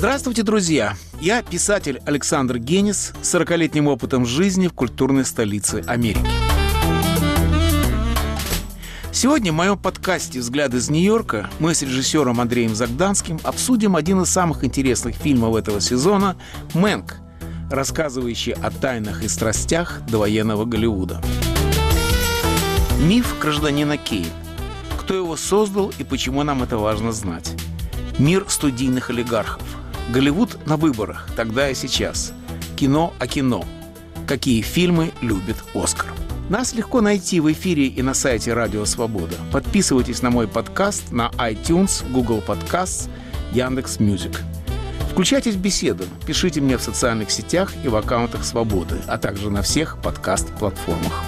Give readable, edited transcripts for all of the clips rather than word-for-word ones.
Здравствуйте, друзья! Я писатель Александр Генис с 40-летним опытом жизни в культурной столице Америки. Сегодня в моем подкасте «Взгляд из Нью-Йорка» мы с режиссером Андреем Загданским обсудим один из самых интересных фильмов этого сезона «Мэнк», рассказывающий о тайнах и страстях довоенного Голливуда. Миф гражданина Кейн. Кто его создал и почему нам это важно знать? Мир студийных олигархов. Голливуд на выборах, тогда и сейчас. Кино о кино. Какие фильмы любит Оскар? Нас легко найти в эфире и на сайте Радио Свобода. Подписывайтесь на мой подкаст на iTunes, Google Podcasts, Яндекс.Мьюзик. Включайтесь в беседу, пишите мне в социальных сетях и в аккаунтах Свободы, а также на всех подкаст-платформах.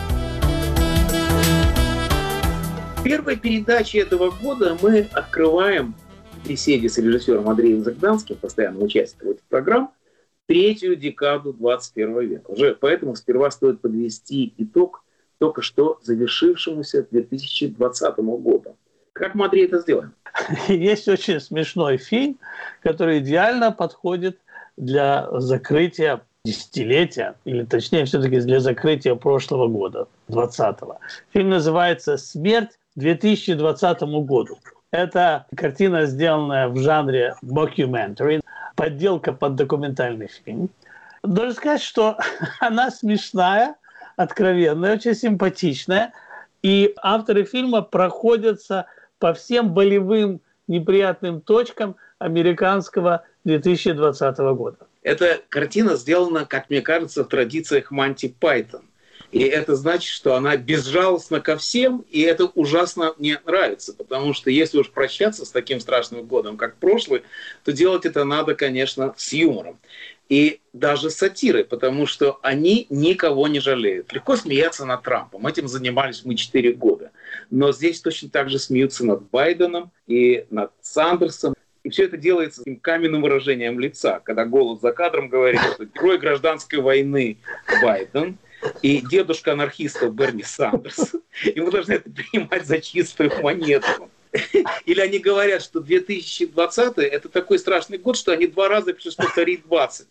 В первой передаче этого года мы открываем в беседе с режиссером Андреем Загданским, постоянным участником этих программ, третью декаду 21 века. Уже поэтому сперва стоит подвести итог только что завершившемуся 2020 году. Как мы, Андрей, это сделаем? Есть очень смешной фильм, который идеально подходит для закрытия десятилетия, или точнее все-таки для закрытия прошлого года, 2020. Фильм называется «Смерть 2020 году». Это картина, сделанная в жанре mockumentary, подделка под документальный фильм. Должен сказать, что она смешная, откровенная, очень симпатичная. И авторы фильма проходятся по всем болевым, неприятным точкам американского 2020 года. Эта картина сделана, как мне кажется, в традициях Монти Пайтон. И это значит, что она безжалостна ко всем, и это ужасно мне нравится, потому что если уж прощаться с таким страшным годом, как прошлый, то делать это надо, конечно, с юмором. И даже с сатирой, потому что они никого не жалеют. Легко смеяться над Трампом. Этим занимались мы 4 года. Но здесь точно так же смеются над Байденом и над Сандерсом. И все это делается с каменным выражением лица, когда голос за кадром говорит, что герой гражданской войны Байден и дедушка анархистов Берни Сандерс. И мы должны это принимать за чистую монету. Или они говорят, что 2020 это такой страшный год, что они 2 раза пришлось повторить 20.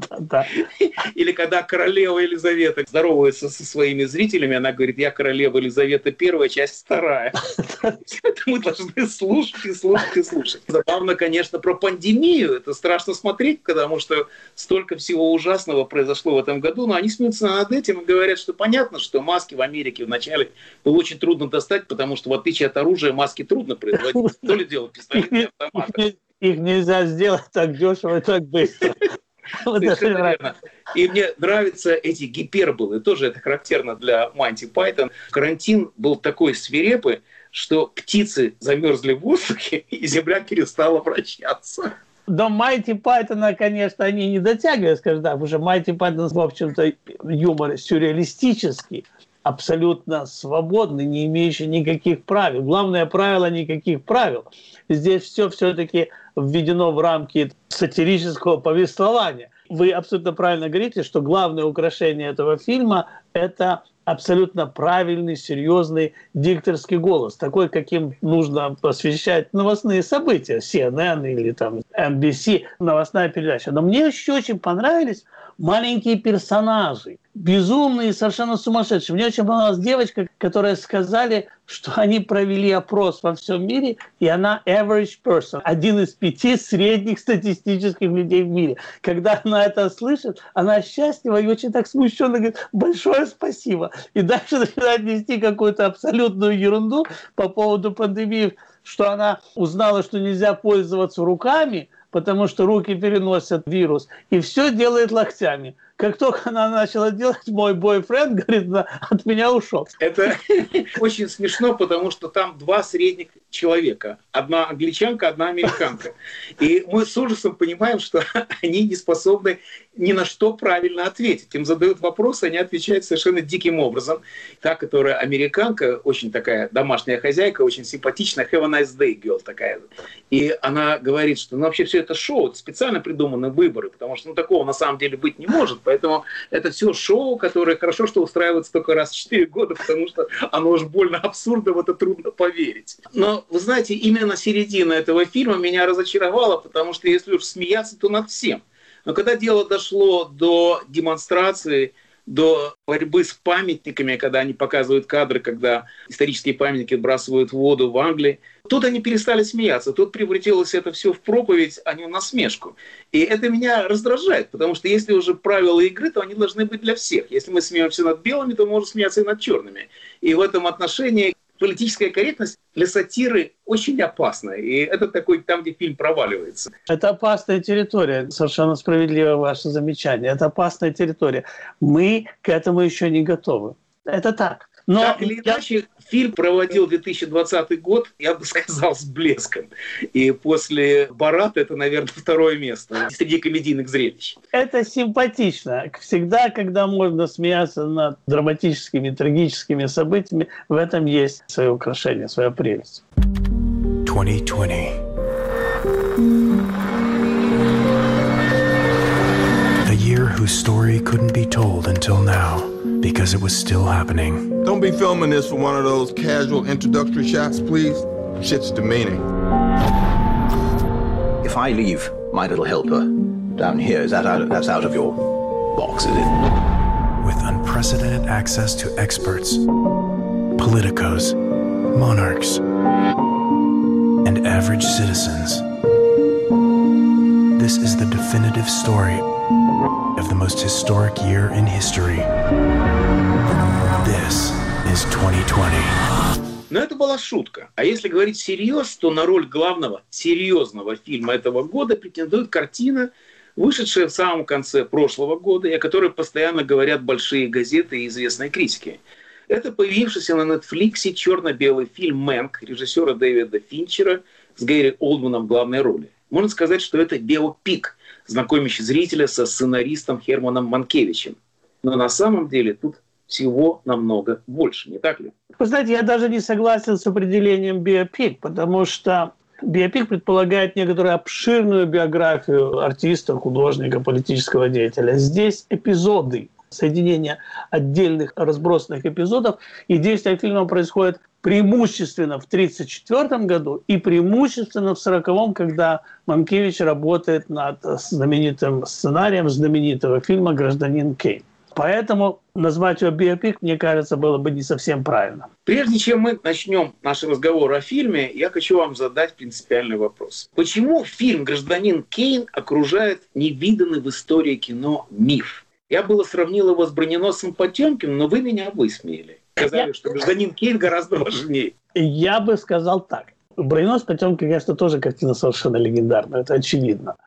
Или когда королева Елизавета здоровается со своими зрителями, она говорит, я королева Елизавета I, часть 2. Это мы должны слушать и слушать и слушать. Забавно, конечно, про пандемию. Это страшно смотреть, потому что столько всего ужасного произошло в этом году, но они смеются над этим и говорят, что понятно, что маски в Америке вначале было очень трудно достать, потому что в отличие от оружия маски трудно производить. То ли дело пистолетные автоматы. Их нельзя сделать так дешево и так быстро. И мне нравятся эти гиперболы. Тоже это характерно для Монти Пайтон. Карантин был такой свирепый, что птицы замерзли в воздухе, и земля перестала вращаться. До Монти Пайтона, конечно, они не дотягивают, скажем так, потому что Монти Пайтон, в общем-то, юмор сюрреалистический, абсолютно свободный, не имеющий никаких правил. Главное правило – никаких правил. Здесь все все-таки введено в рамки сатирического повествования. Вы абсолютно правильно говорите, что главное украшение этого фильма – это абсолютно правильный, серьезный дикторский голос, такой, каким нужно освещать новостные события, CNN или там NBC, новостная передача. Но мне еще очень понравились маленькие персонажи, безумные, совершенно сумасшедшие. Мне очень понравилась девочка, которая сказали, что они провели опрос во всем мире, и она average person, 1 из 5 средних статистических людей в мире. Когда она это слышит, она счастлива и очень так смущенно говорит, большое спасибо. И дальше начинает нести какую-то абсолютную ерунду по поводу пандемии, что она узнала, что нельзя пользоваться руками, потому что руки переносят вирус, и все делает локтями. Как только она начала делать, мой бойфренд, говорит, от меня ушел. Это очень смешно, потому что там 2 средних человека. Одна англичанка, одна американка. И мы с ужасом понимаем, что они не способны ни на что правильно ответить. Им задают вопросы, они отвечают совершенно диким образом. Та, которая американка, очень такая домашняя хозяйка, очень симпатичная, have a nice day girl такая. И она говорит, что вообще все это шоу, это специально придуманные выборы, потому что такого на самом деле быть не может. Поэтому это все шоу, которое хорошо, что устраивается только раз в 4 года, потому что оно уж больно абсурдно, в это трудно поверить. Но, вы знаете, именно середина этого фильма меня разочаровала, потому что если уж смеяться, то над всем. Но когда дело дошло до демонстрации, до борьбы с памятниками, когда они показывают кадры, когда исторические памятники сбрасывают в воду в Англии, тут они перестали смеяться, тут превратилось это все в проповедь, а не в насмешку. И это меня раздражает, потому что если уже правила игры, то они должны быть для всех. Если мы смеемся над белыми, то можно смеяться и над черными. И в этом отношении политическая корректность для сатиры очень опасна. И это такой там, где фильм проваливается. Это опасная территория. Совершенно справедливо ваше замечание. Это опасная территория. Мы к этому еще не готовы. Это так. Но так или иначе, фильм проводил 2020 год, я бы сказал, с блеском. И после «Барата» это, наверное, второе место среди комедийных зрелищ. Это симпатично. Всегда, когда можно смеяться над драматическими, трагическими событиями, в этом есть свое украшение, своя прелесть. 2020. A year whose story couldn't be told until now. Because it was still happening. Don't be filming this for one of those casual introductory shots, please. Shit's demeaning. If I leave my little helper down here, that's out of your box, is it? With unprecedented access to experts, politicos, monarchs, and average citizens, this is the definitive story of the most historic year in history. This is 2020. Но это была шутка. А если говорить всерьез, то на роль главного серьезного фильма этого года претендует картина, вышедшая в самом конце прошлого года, и о которой постоянно говорят большие газеты и известные критики. Это появившийся на Netflix черно-белый фильм «Мэнк» режиссера Дэвида Финчера с Гэри Олдманом в главной роли. Можно сказать, что это биопик, знакомящий зрителя со сценаристом Херманом Манкевичем. Но на самом деле тут всего намного больше, не так ли? Вы знаете, я даже не согласен с определением биопик, потому что биопик предполагает некоторую обширную биографию артиста, художника, политического деятеля. Здесь эпизоды, соединение отдельных разбросанных эпизодов, и действие фильма происходит преимущественно в 1934 году и преимущественно в 1940-м, когда Манкевич работает над знаменитым сценарием знаменитого фильма «Гражданин Кейн». Поэтому назвать его биопик, мне кажется, было бы не совсем правильно. Прежде чем мы начнем наш разговор о фильме, я хочу вам задать принципиальный вопрос. Почему фильм «Гражданин Кейн» окружает невиданный в истории кино миф? Я было сравнил его с «Броненосцем Потёмкиным», но вы меня высмеяли. Сказали, что «Гражданин Кейн» гораздо важнее. Я бы сказал так. «Броненосец Потёмкин», конечно, тоже картина совершенно легендарная, это очевидно.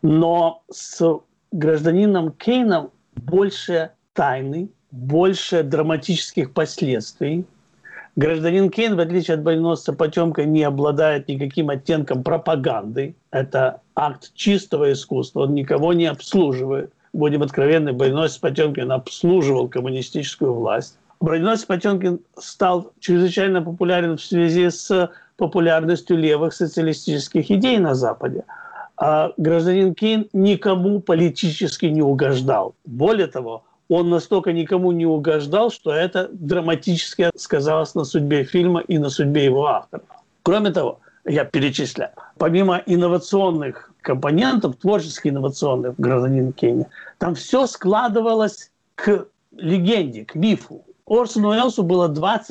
Но с «Гражданином Кейном» больше тайны, больше драматических последствий. «Гражданин Кейн», в отличие от «Броненосца Потёмкина», не обладает никаким оттенком пропаганды. Это акт чистого искусства, он никого не обслуживает. Будем откровенны, «Броненосец Потёмкин» обслуживал коммунистическую власть. «Броненосец Потёмкин» стал чрезвычайно популярен в связи с популярностью левых социалистических идей на Западе. А «Гражданин Кейн» никому политически не угождал. Более того, он настолько никому не угождал, что это драматически сказалось на судьбе фильма и на судьбе его автора. Кроме того, я перечисляю, помимо инновационных компонентов, творчески инновационных в «Гражданине Кейне», там все складывалось к легенде, к мифу. Орсону Уэллсу было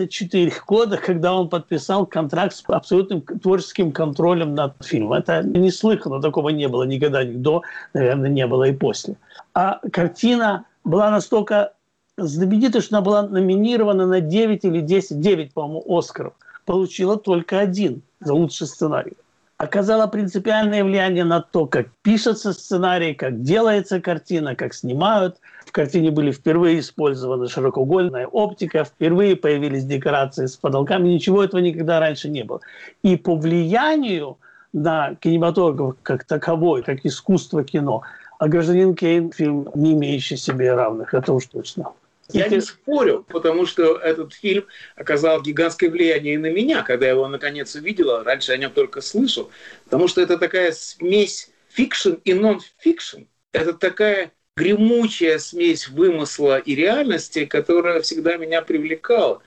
24 года, когда он подписал контракт с абсолютным творческим контролем над фильмом. Это неслыханно, такого не было никогда, ни до, наверное, не было и после. А картина была настолько знаменитой, что она была номинирована на 9 или 10, 9, по-моему, «Оскаров». Получила только 1 за лучший сценарий. Оказала принципиальное влияние на то, как пишется сценарий, как делается картина, как снимают. В картине были впервые использованы широкоугольная оптика, впервые появились декорации с потолками. Ничего этого никогда раньше не было. И по влиянию на кинематограф как таковой, как искусство кино, а «Гражданин Кейн» — фильм, не имеющий себе равных, это уж точно. Я не спорю, потому что этот фильм оказал гигантское влияние и на меня, когда я его наконец увидела. Раньше о нем только слышал. Потому что это такая смесь фикшн и нон-фикшн. Это такая гремучая смесь вымысла и реальности, которая всегда меня привлекала.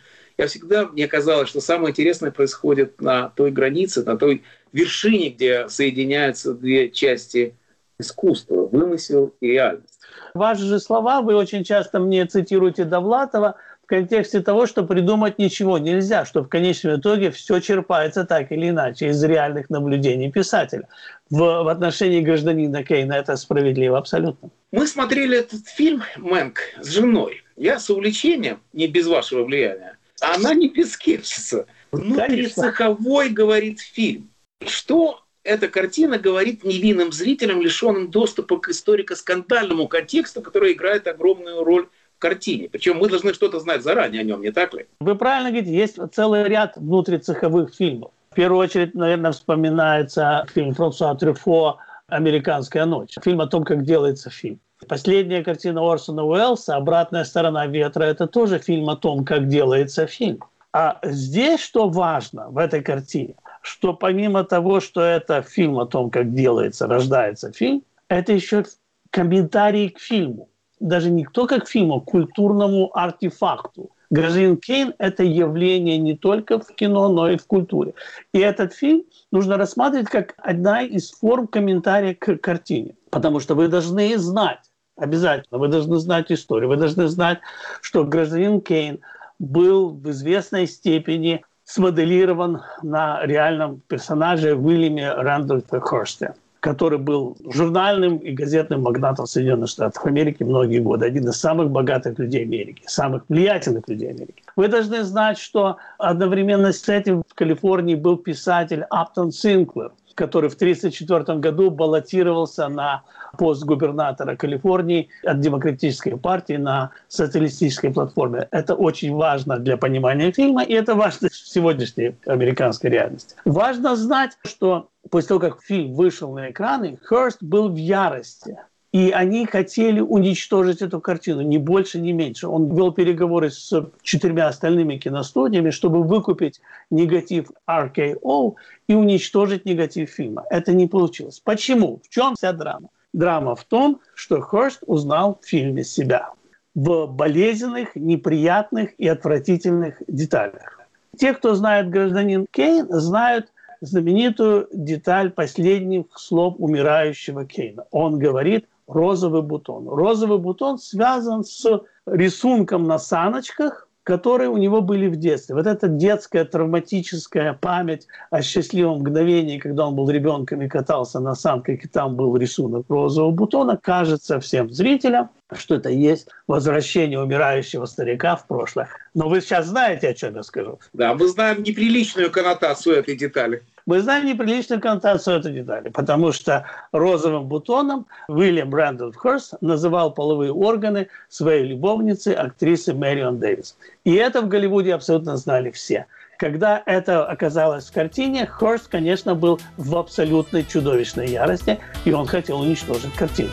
Мне казалось, что самое интересное происходит на той границе, на той вершине, где соединяются две части искусства – вымысел и реальность. Ваши же слова вы очень часто мне цитируете Довлатова в контексте того, что придумать ничего нельзя, что в конечном итоге все черпается так или иначе из реальных наблюдений писателя. В отношении гражданина Кейна это справедливо абсолютно. Мы смотрели этот фильм «Мэнк» с женой. Я с увлечением, не без вашего влияния, а она не без скепсиса. Внутрицеховой, говорит фильм. Что эта картина говорит невинным зрителям, лишенным доступа к историко-скандальному контексту, который играет огромную роль в картине. Причем мы должны что-то знать заранее о нем, не так ли? Вы правильно говорите, есть целый ряд внутрицеховых фильмов. В первую очередь, наверное, вспоминается фильм Франсуа Трюффо «Американская ночь». Фильм о том, как делается фильм. Последняя картина Орсона Уэллса «Обратная сторона ветра» – это тоже фильм о том, как делается фильм. А здесь что важно в этой картине? Что помимо того, что это фильм о том, как делается, рождается фильм, это еще комментарий к фильму. Даже не только к фильму, а к культурному артефакту. «Гражданин Кейн» – это явление не только в кино, но и в культуре. И этот фильм нужно рассматривать как одна из форм комментария к картине. Потому что вы должны знать, обязательно, вы должны знать историю, вы должны знать, что «Гражданин Кейн» был в известной степени смоделирован на реальном персонаже Уильяме Рэндольфе Хёрсте, который был журнальным и газетным магнатом Соединенных Штатов Америки многие годы, один из самых богатых людей Америки, самых влиятельных людей Америки. Вы должны знать, что одновременно с этим в Калифорнии был писатель Аптон Синклер, который в 1934 году баллотировался на пост губернатора Калифорнии от Демократической партии на социалистической платформе. Это очень важно для понимания фильма, и это важно в сегодняшней американской реальности. Важно знать, что после того, как фильм вышел на экраны, Хёрст был в ярости. И они хотели уничтожить эту картину, ни больше, ни меньше. Он вел переговоры с 4 остальными киностудиями, чтобы выкупить негатив RKO и уничтожить негатив фильма. Это не получилось. Почему? В чем вся драма? Драма в том, что Хёрст узнал в фильме себя в болезненных, неприятных и отвратительных деталях. Те, кто знает «Гражданин Кейн», знают знаменитую деталь последних слов умирающего Кейна. Он говорит «розовый бутон». Розовый бутон связан с рисунком на саночках, которые у него были в детстве. Вот эта детская травматическая память о счастливом мгновении, когда он был ребенком и катался на санках, и там был рисунок розового бутона, кажется всем зрителям, что это есть возвращение умирающего старика в прошлое. Но вы сейчас знаете, о чем я скажу? Да, мы знаем неприличную коннотацию этой детали. Мы знаем неприличную коннотацию этой детали, потому что розовым бутоном Уильям Рэндольф Хёрст называл половые органы своей любовницы, актрисы Мэрион Дэвис. И это в Голливуде абсолютно знали все. Когда это оказалось в картине, Хёрст, конечно, был в абсолютной чудовищной ярости, и он хотел уничтожить картину.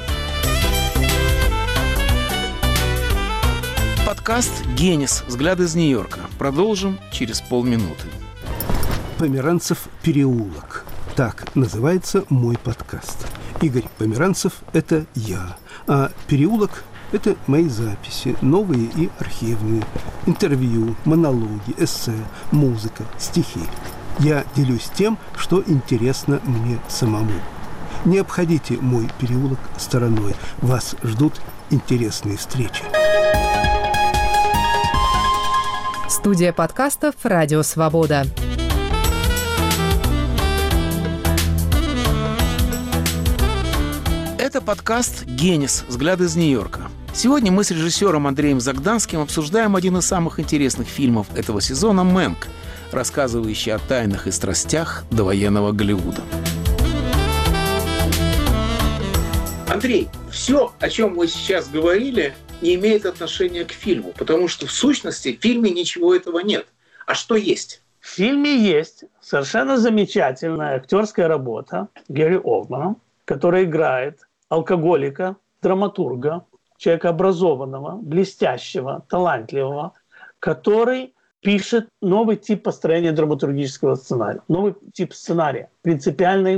Подкаст «Генис. Взгляд из Нью-Йорка». Продолжим через полминуты. «Померанцев переулок». Так называется мой подкаст. Игорь Померанцев – это я, а переулок – это мои записи, новые и архивные, интервью, монологи, эссе, музыка, стихи. Я делюсь тем, что интересно мне самому. Не обходите мой переулок стороной. Вас ждут интересные встречи. Студия подкастов «Радио Свобода». Это подкаст «Генис. Взгляд из Нью-Йорка». Сегодня мы с режиссером Андреем Загданским обсуждаем один из самых интересных фильмов этого сезона «Мэнк», рассказывающий о тайнах и страстях довоенного Голливуда. Андрей, все, о чем мы сейчас говорили, не имеет отношения к фильму, потому что в сущности в фильме ничего этого нет. А что есть? В фильме есть совершенно замечательная актерская работа Гэри Олдмана, который играет алкоголика, драматурга, человека образованного, блестящего, талантливого, который пишет новый тип построения драматургического сценария, новый тип сценария, принципиально иной.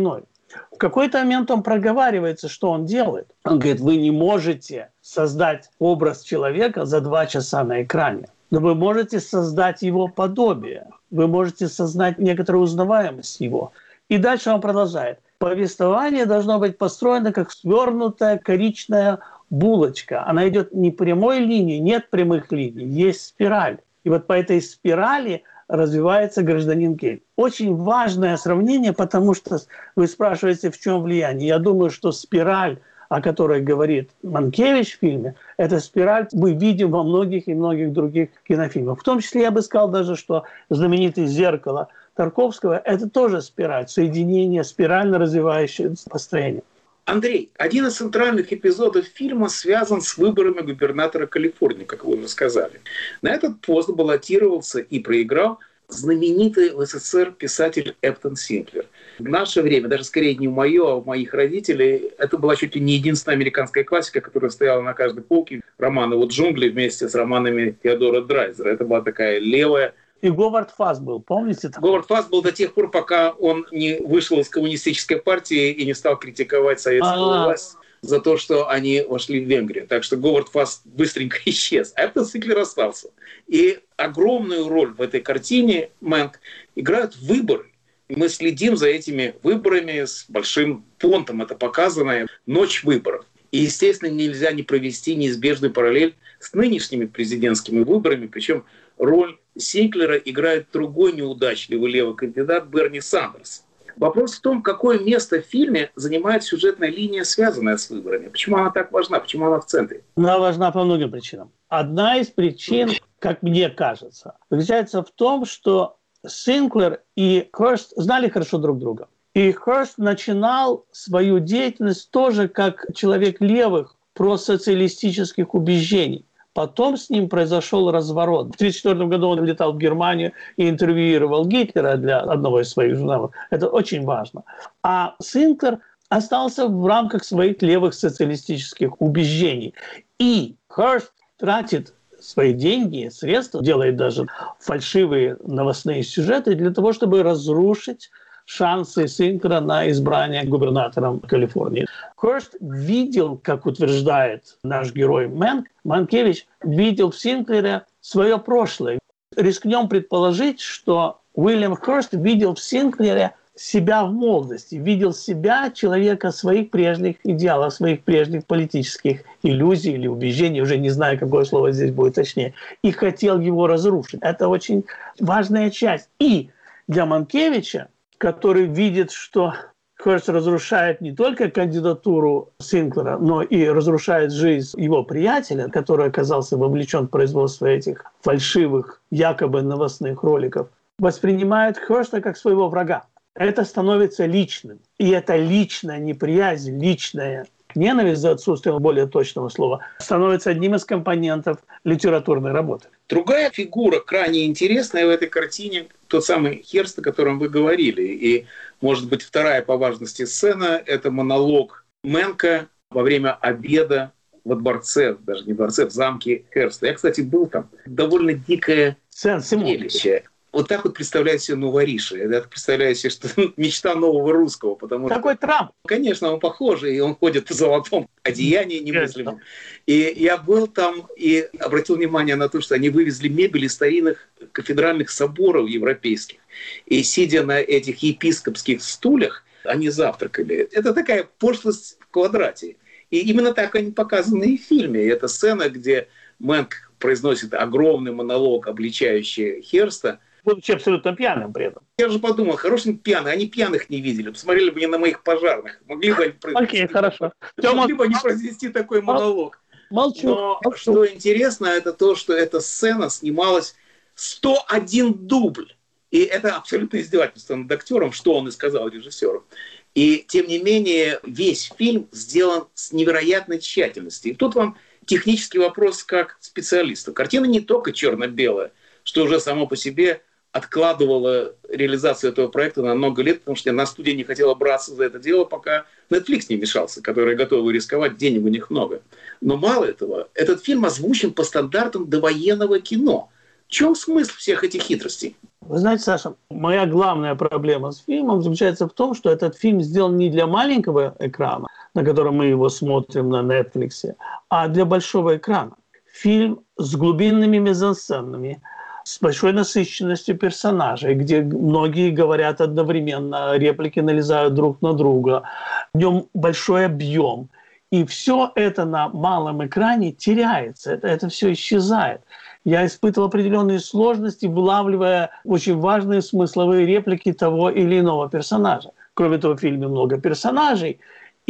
В какой-то момент он проговаривается, что он делает. Он говорит, вы не можете создать образ человека за 2 часа на экране. Но вы можете создать его подобие. Вы можете создать некоторую узнаваемость его. И дальше он продолжает. Повествование должно быть построено как свернутая коричная булочка. Она идет не прямой линией, нет прямых линий, есть спираль. И вот по этой спирали развивается гражданин Кейн. Очень важное сравнение, потому что вы спрашиваете, в чем влияние. Я думаю, что спираль, о которой говорит Манкевич в фильме, эта спираль мы видим во многих и многих других кинофильмах. В том числе я бы сказал даже, что знаменитое «Зеркало» Тарковского – это тоже спираль, соединение, спирально развивающееся построение. Андрей, один из центральных эпизодов фильма связан с выборами губернатора Калифорнии, как вы уже сказали. На этот пост баллотировался и проиграл знаменитый в СССР писатель Эптон Синклер. В наше время, даже скорее не мое, а у моих родителей, это была чуть ли не единственная американская классика, которая стояла на каждой полке. Романы «Джунгли» вместе с романами Теодора Драйзера. Это была такая левая. И Говард Фасс был, помните? Говард Фасс был до тех пор, пока он не вышел из коммунистической партии и не стал критиковать советскую власть за то, что они вошли в Венгрию. Так что Говард Фасс быстренько исчез. А Эптон Синклер остался. И огромную роль в этой картине «Мэнк» играют выборы. Мы следим за этими выборами с большим понтом. Это показано «Ночь выборов». И, естественно, нельзя не провести неизбежную параллель с нынешними президентскими выборами. Причем роль Синклера играет другой неудачливый левый кандидат Берни Сандерс. Вопрос в том, какое место в фильме занимает сюжетная линия, связанная с выборами. Почему она так важна? Почему она в центре? Она важна по многим причинам. Одна из причин, как мне кажется, заключается в том, что Синклер и Хёрст знали хорошо друг друга. И Хёрст начинал свою деятельность тоже как человек левых, просоциалистических убеждений. Потом с ним произошел разворот. В 1934 году он летал в Германию и интервьюировал Гитлера для одного из своих журналов. Это очень важно. А Синклер остался в рамках своих левых социалистических убеждений. И Хёрст тратит свои деньги, средства, делает даже фальшивые новостные сюжеты для того, чтобы разрушить шансы Синклера на избрание губернатором Калифорнии. Хёрст видел, как утверждает наш герой Мэнк, Манкевич видел в Синклере свое прошлое. Рискнем предположить, что Уильям Хёрст видел в Синклере себя в молодости, видел себя, человека своих прежних идеалов, своих прежних политических иллюзий или убеждений, уже не знаю, какое слово здесь будет точнее, и хотел его разрушить. Это очень важная часть. И для Манкевича, который видит, что Хёрст разрушает не только кандидатуру Синклера, но и разрушает жизнь его приятеля, который оказался вовлечен в производство этих фальшивых, якобы новостных роликов, воспринимает Хёрста как своего врага. Это становится личным. И эта личная неприязнь, личная ненависть, за отсутствием более точного слова, становится одним из компонентов литературной работы. Другая фигура, крайне интересная в этой картине, тот самый Хёрст, о котором вы говорили. И, может быть, вторая по важности сцена – это монолог Мэнка во время обеда во дворце, даже не дворце, в замке Хёрста. Я, кстати, был там. Довольно дикое зрелище. Вот так вот представляю себе Новориша. Я так представляю себе, что мечта нового русского. Потому Какой что, Трамп? Конечно, он похожий, и он ходит в золотом одеянии немыслимом. И я был там и обратил внимание на то, что они вывезли мебель из старинных кафедральных соборов европейских. И сидя на этих епископских стульях, они завтракали. Это такая пошлость в квадрате. И именно так они показаны и в фильме. И это сцена, где Мэнк произносит огромный монолог, обличающий Хёрста, будучи абсолютно пьяным при этом. Я же подумал, хороший пьяный, они пьяных не видели, посмотрели бы не на моих пожарных, могли бы они произвести такой монолог. Молчу. Но что интересно, это то, что эта сцена снималась 101 дубль. И это абсолютно издевательство над актером, что он и сказал режиссеру. И тем не менее, весь фильм сделан с невероятной тщательностью. И тут вам технический вопрос как специалиста. Картина не только черно-белая, что уже само по себе откладывала реализацию этого проекта на много лет, потому что одна студия не хотела браться за это дело, пока Netflix не вмешался, которые готовы рисковать, денег у них много. Но мало этого, этот фильм озвучен по стандартам довоенного кино. В чем смысл всех этих хитростей? Вы знаете, Саша, моя главная проблема с фильмом заключается в том, что этот фильм сделан не для маленького экрана, на котором мы его смотрим на Netflix, а для большого экрана. Фильм с глубинными мизансценами, с большой насыщенностью персонажей, где многие говорят одновременно, реплики налезают друг на друга, в нем большой объем. И все это на малом экране теряется, это все исчезает. Я испытывал определенные сложности, вылавливая очень важные смысловые реплики того или иного персонажа. Кроме того, в фильме много персонажей,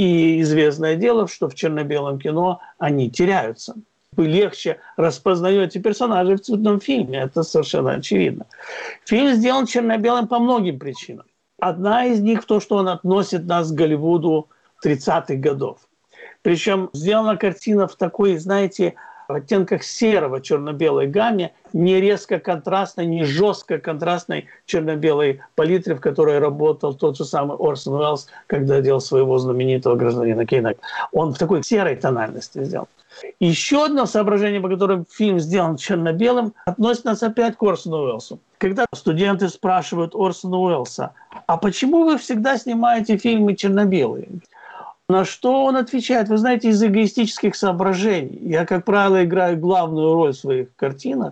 и известное дело, что в черно-белом кино они теряются. Вы легче распознаете персонажей в цветном фильме, это совершенно очевидно. Фильм сделан черно-белым по многим причинам. Одна из них в том, что он относит нас к Голливуду 30-х годов. Причем сделана картина в такой, знаете, в оттенках серого черно-белой гамме, не резко контрастной, не жестко контрастной черно-белой палитре, в которой работал тот же самый Орсон Уэллс, когда делал своего знаменитого «Гражданина Кейна». Он в такой серой тональности сделан. Еще одно соображение, по которому фильм сделан черно-белым, относит нас опять к Орсону Уэллсу. Когда студенты спрашивают Орсона Уэллса, а почему вы всегда снимаете фильмы черно-белые? На что он отвечает, вы знаете, из эгоистических соображений. Я, как правило, играю главную роль в своих картинах,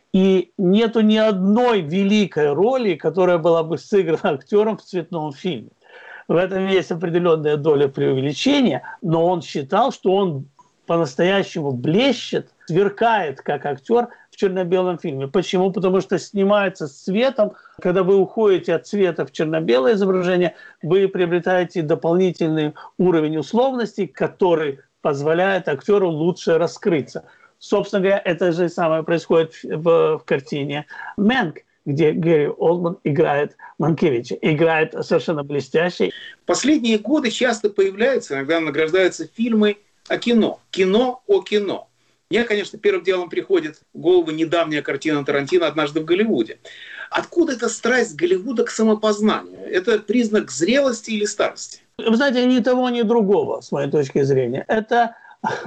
и нету ни одной великой роли, которая была бы сыграна актером в цветном фильме. В этом есть определенная доля преувеличения, но он считал, что он по-настоящему блещет, сверкает как актер в черно-белом фильме. Почему? Потому что снимается с цветом. Когда вы уходите от цвета в черно-белое изображение, вы приобретаете дополнительный уровень условностей, который позволяет актеру лучше раскрыться. Собственно говоря, это же самое происходит в картине «Мэнк», где Гэри Олдман играет Манкевича. Играет совершенно блестяще. Последние годы часто появляются, иногда награждаются фильмы о кино. Кино о кино. Мне, конечно, первым делом приходит в голову недавняя картина Тарантино «Однажды в Голливуде». Откуда эта страсть Голливуда к самопознанию? Это признак зрелости или старости? Вы знаете, ни того, ни другого, с моей точки зрения. Это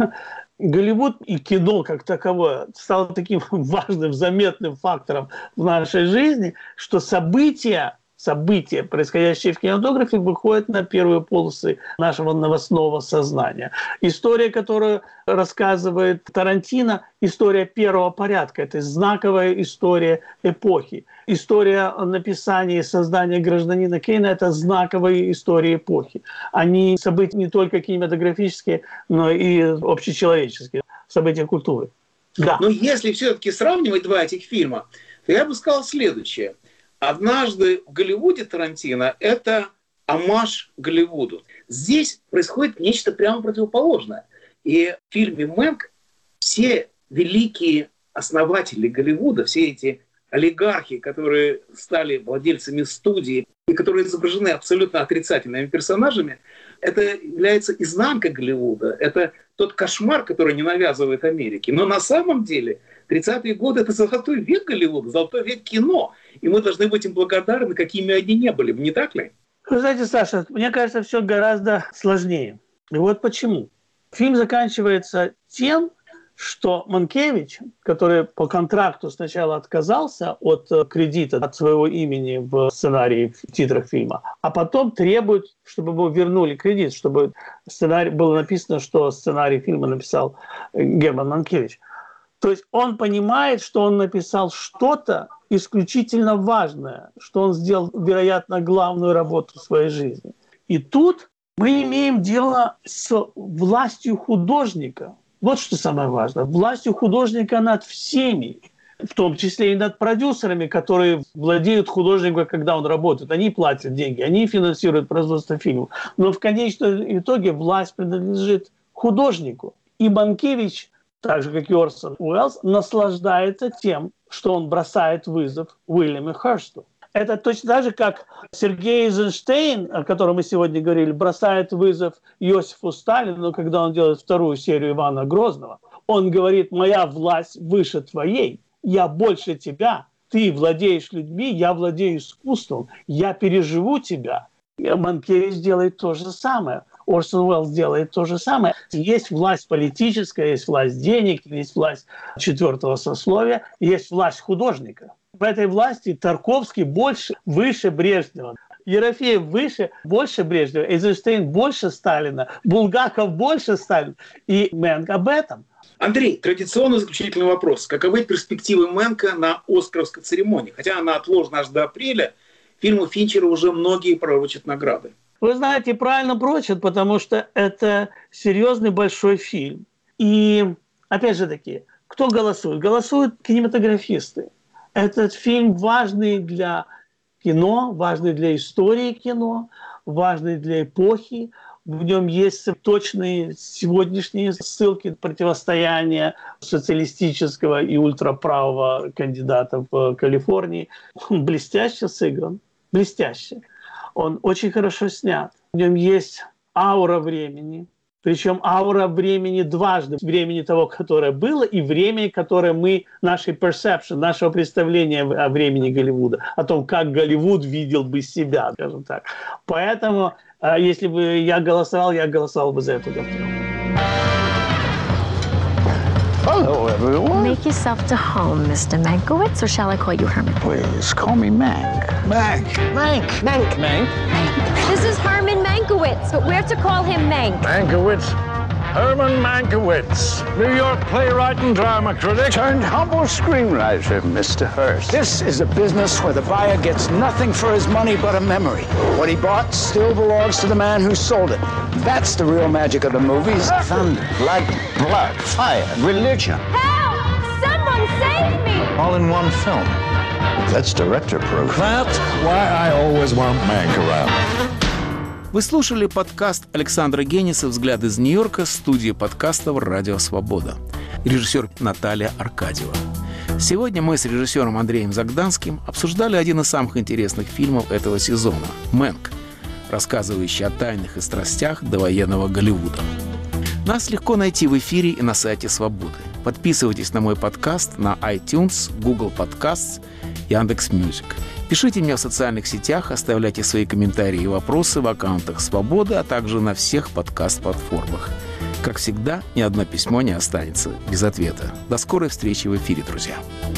Голливуд и кино как таковое стало таким важным, заметным фактором в нашей жизни, что события, происходящие в кинематографе, выходят на первые полосы нашего новостного сознания. История, которую рассказывает Тарантино, история первого порядка. Это знаковая история эпохи. История написания и создания «Гражданина Кейна» – это знаковые истории эпохи. Они события не только кинематографические, но и общечеловеческие, события культуры. Да. Но если все-таки сравнивать два этих фильма, то я бы сказал следующее. «Однажды в Голливуде» Тарантино – это оммаж Голливуду. Здесь происходит нечто прямо противоположное. И в фильме «Мэнк» все великие основатели Голливуда, все эти олигархи, которые стали владельцами студии и которые изображены абсолютно отрицательными персонажами, это является изнанка Голливуда. Это тот кошмар, который не навязывает Америке. Но на самом деле 30-е годы – это золотой век Голливуда, золотой век кино. И мы должны быть им благодарны, какими они не были. Не так ли? Вы знаете, Саша, мне кажется, все гораздо сложнее. И вот почему. Фильм заканчивается тем, что Манкевич, который по контракту сначала отказался от кредита, от своего имени в сценарии, в титрах фильма, а потом требует, чтобы ему вернули кредит, чтобы сценарий, было написано, что сценарий фильма написал Герман Манкевич. То есть он понимает, что он написал что-то исключительно важное, что он сделал, вероятно, главную работу в своей жизни. И тут мы имеем дело с властью художника. Вот что самое важное. Властью художника над всеми, в том числе и над продюсерами, которые владеют художником, когда он работает. Они платят деньги, они финансируют производство фильмов. Но в конечном итоге власть принадлежит художнику. И Манкевич, так же, как и Орсон Уэллс, наслаждается тем, что он бросает вызов Уильяму Хёрсту. Это точно так же, как Сергей Эйзенштейн, о котором мы сегодня говорили, бросает вызов Иосифу Сталину, когда он делает вторую серию Ивана Грозного. Он говорит: «Моя власть выше твоей, я больше тебя, ты владеешь людьми, я владею искусством, я переживу тебя». И Манкевич делает то же самое. Орсон Уэллс делает то же самое. Есть власть политическая, есть власть денег, есть власть четвертого сословия, есть власть художника. В этой власти Тарковский выше Брежнева. Ерофеев больше Брежнева, Эйзенштейн больше Сталина, Булгаков больше Сталина. И Мэнк об этом. Андрей, традиционный заключительный вопрос. Каковы перспективы Мэнка на Оскаровской церемонии? Хотя она отложена аж до апреля, фильму Финчера уже многие пророчат награды. Вы знаете, правильно прочат, потому что это серьезный большой фильм. И, опять же таки, кто голосует? Голосуют кинематографисты. Этот фильм важный для кино, важный для истории кино, важный для эпохи. В нем есть точные сегодняшние ссылки противостояния социалистического и ультраправого кандидата в Калифорнии. Он блестяще сыгран, блестяще. Он очень хорошо снят. В нем есть аура времени. Причем аура времени дважды. Времени того, которое было, и времени, которое нашей perception, нашего представления о времени Голливуда, о том, как Голливуд видел бы себя, скажем так. Поэтому, если бы я голосовал бы за эту картину. Hello, everyone. Make yourself to home, Mr. Mankiewicz, or shall I call you Herman? Please, call me Mank. Mank. This is Herman Mankiewicz, but we're to call him Mank. Mankiewicz. Herman Mankiewicz, New York playwright and drama critic. Turned humble screenwriter, Mr. Hearst. This is a business where the buyer gets nothing for his money but a memory. What he bought still belongs to the man who sold it. That's the real magic of the movies. Thunder, lightning, blood, fire, religion. Help! Someone save me! All in one film. That's director proof. That's why I always want Mank around. Вы слушали подкаст Александра Гениса «Взгляд из Нью-Йорка» студии подкастов «Радио Свобода». Режиссер Наталья Аркадьева. Сегодня мы с режиссером Андреем Загданским обсуждали один из самых интересных фильмов этого сезона «Мэнк», рассказывающий о тайнах и страстях довоенного Голливуда. Нас легко найти в эфире и на сайте «Свободы». Подписывайтесь на мой подкаст на iTunes, Google Podcasts, Яндекс.Мьюзик. Пишите мне в социальных сетях, оставляйте свои комментарии и вопросы в аккаунтах «Свободы», а также на всех подкаст-платформах. Как всегда, ни одно письмо не останется без ответа. До скорой встречи в эфире, друзья.